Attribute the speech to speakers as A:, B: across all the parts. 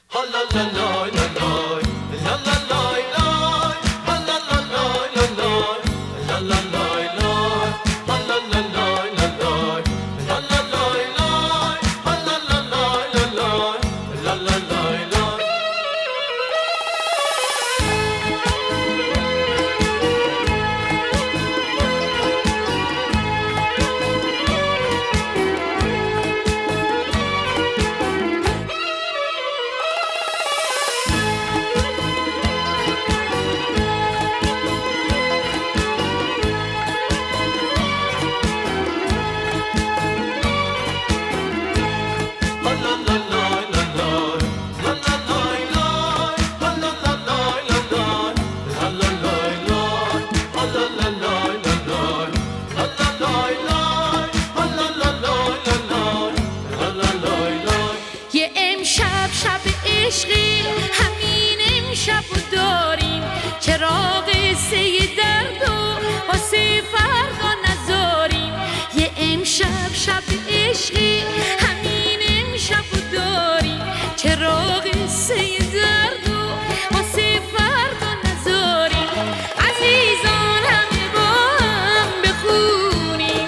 A: یه امشب شب عشقی، همین امشب و داریم چراغ قصه درد و واسه فردا نذاریم. یه امشب شب عشقی، همین امشب و داریم چراغ قصه درد و واسه فردا نذاریم. عزیزان همه با هم بخونیم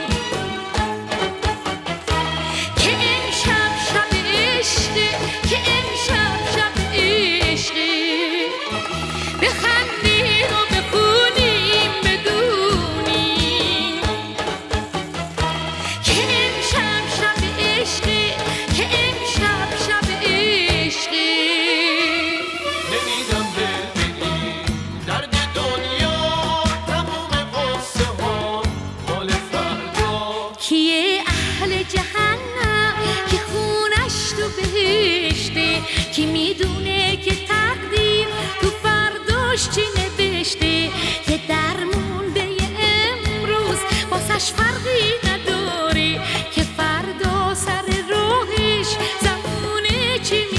A: که امشب شب عشقی، که امشب شب عشقی. بخندیم و بخونیم بدونیم که امشب شب عشقی، که امشب شب عشقی.
B: نمیدم ببینی درد دنیا تموم قصه ها مال فردا.
A: کیه اهل جهنم که خونش تو بهشته، کی میدونه که تقدیر تو فرداش چی نوشته. یه درمون به یه امروز واسش فرقی نداره که فردا سر راهش زمونه چی